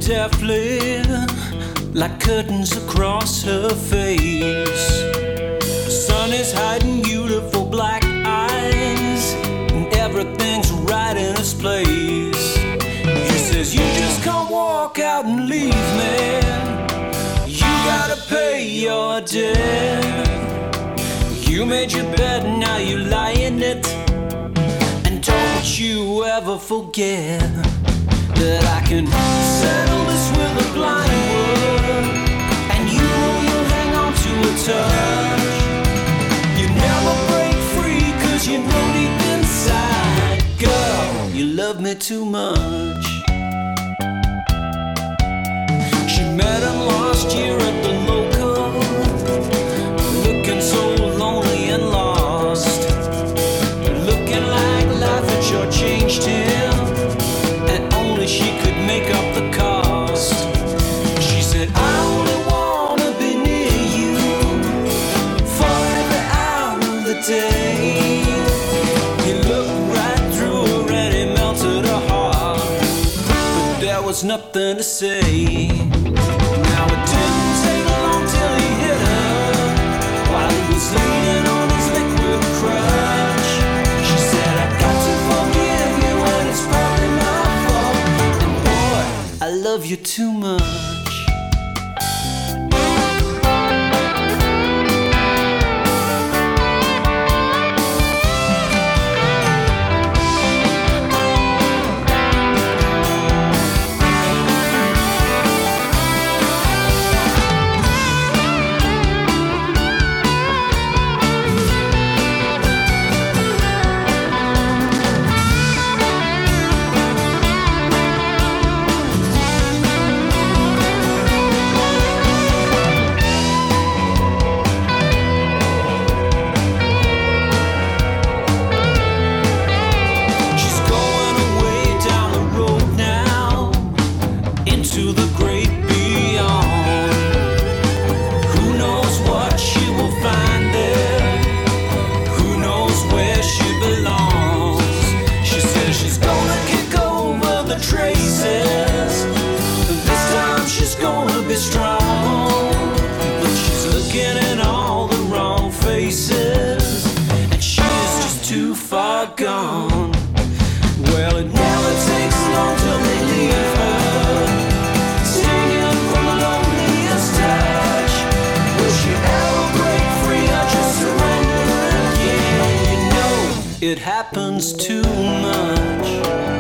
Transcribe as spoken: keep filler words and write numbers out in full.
deftly, like curtains across her face. The sun is hiding beautiful black eyes, and everything's right in its place. She says, you just can't walk out and leave me. You gotta pay your debt. You made your bed, now you lie in it. And don't you ever forget that I can settle this with a blind word, and you know you'll hang on to a touch. You never break free, cause you know deep inside, girl, you love me too much. She met him last year at the local, looking so lonely and lost, looking like life had shortchanged him, and only she could make up the cost. She said, I only wanna be near you for every hour of the day. He looked right through her and he melted her heart, but there was nothing to say. Now it didn't take long till he hit her while he was leaning on his liquid crutch. She said, I got to forgive you and it's probably my fault, and boy, I love you too much. Gone. Well, it never takes long till they leave her, singing from the loneliest touch. Will she ever break free or just surrender again? You know, it happens too much.